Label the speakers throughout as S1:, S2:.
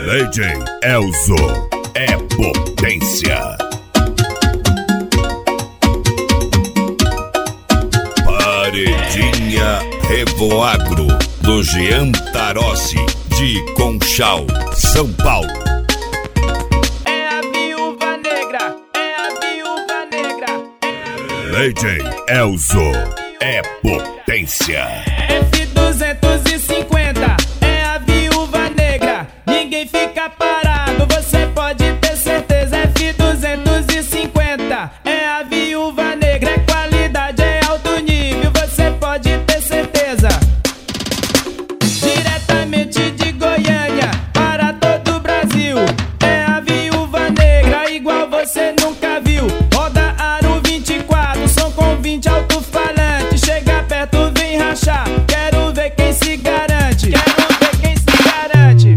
S1: DJ Elzo é potência. Paredinha Revoagro do Jean Tarossi de Conchal, São Paulo.
S2: É a viúva negra, é a viúva negra.
S1: DJ Elzo é potência.
S2: F250 é a viúva negra. Ninguém fica parado, você pode ter certeza. F250 é a viúva negra. É qualidade, é alto nível, você pode ter certeza. Diretamente de Goiânia para todo o Brasil. É a viúva negra, igual você nunca viu. Roda aro 24, som com 20 alto-falante. Chega perto, vem rachar. Quero ver quem se garante. Quero ver quem se garante.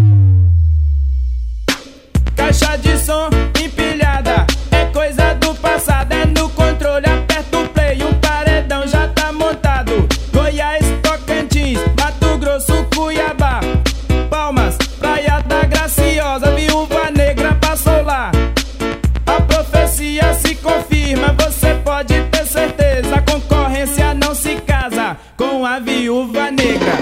S2: Caixa de som empilhada é coisa do passado. É no controle, aperta o play, o paredão já tá montado. Goiás, Tocantins, Mato Grosso, Cuiabá, Palmas, Praia da Graciosa, viúva negra passou lá. A profecia se confirma, você pode ter certeza. A concorrência não se casa com a viúva negra.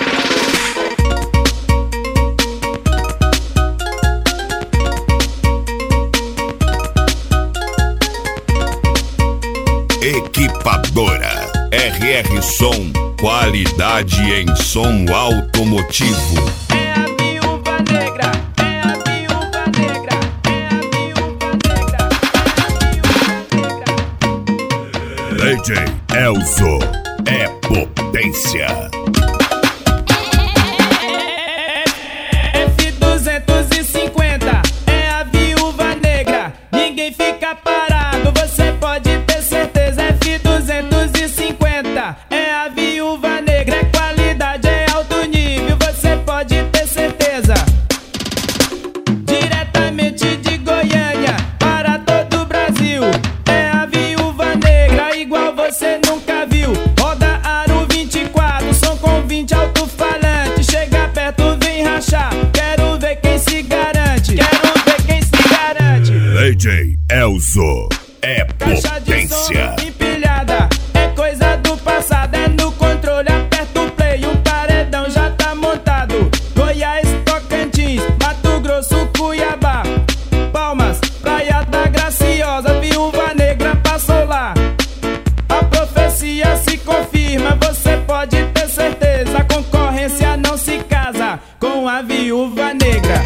S1: Equipadora RR Som, qualidade em som automotivo.
S2: É a viúva negra, é a viúva negra, é a viúva negra, é a viúva negra.
S1: DJ Elzo é potência.
S2: F250 é a viúva negra. Ninguém fica parado, você pode ter certeza. F250 é a viúva negra. É qualidade, é alto nível, você pode ter certeza. Diretamente de Goiânia para todo o Brasil. É a viúva negra, igual você nunca viu. Roda aro 24, som com 20 alto-falante. Chega perto, vem rachar. Quero ver quem se garante. Quero ver quem se garante.
S1: DJ Elzo é
S2: Caixa de som
S1: potência.
S2: empilhada é coisa do passado. É no controle, aperta o play, o paredão já tá montado. Goiás, Tocantins, Mato Grosso, Cuiabá, Palmas, Praia da Graciosa, viúva negra passou lá. A profecia se confirma, você pode ter certeza. A concorrência não se casa com a viúva negra.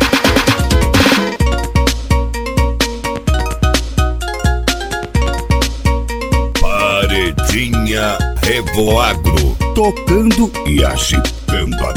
S1: Paredinha Revoagro, tocando e agitando a